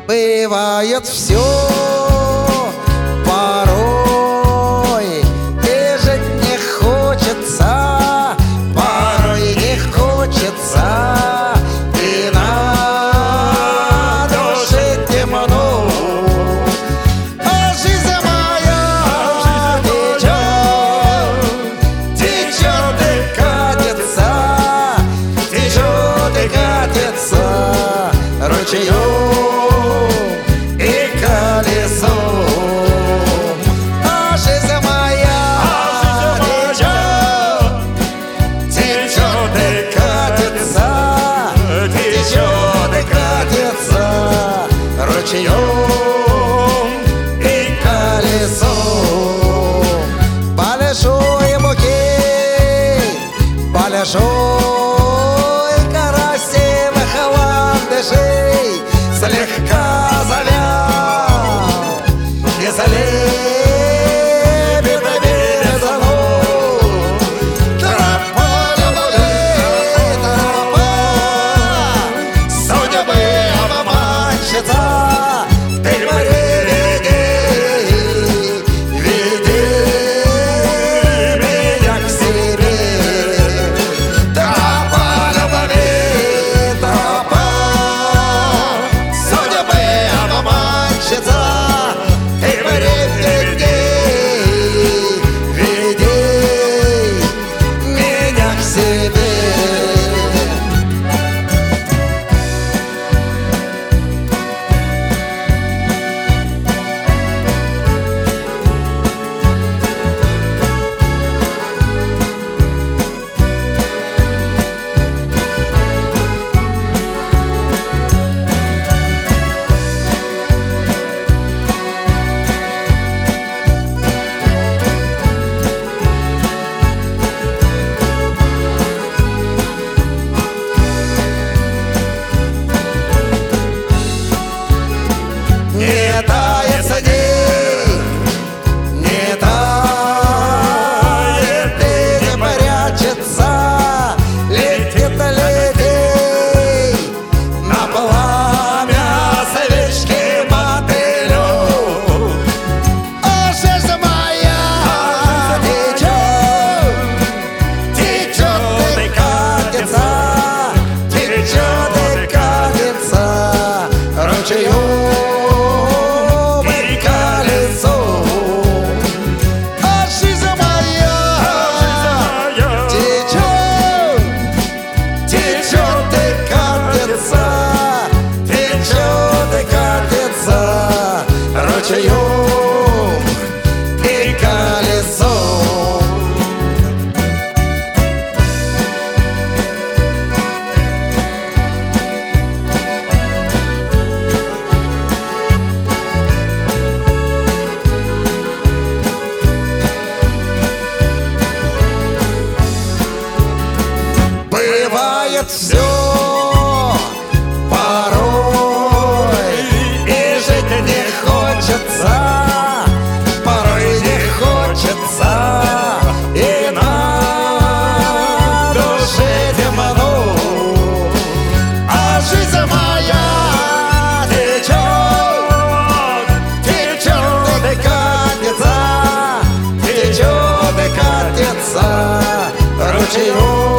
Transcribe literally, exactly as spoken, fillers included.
Бывает все порой, и жить не хочется, порой не хочется, и на душе темно. А жизнь моя течет, течет и катится, течет и катится ручеём. Ручеём и колесом большой букет, большой красивых ландышей слегка завял и залез. Не тает день, не тает, и не прячется, летит, летит на пламя свечки мотылёк. О, жизнь моя течет, течет и катится, течет и катится ручеём. Ручеём и колесом. Бывает все порой не хочется, и на душе темно. А жизнь моя течет, течет и катится, течет и катится ручеём.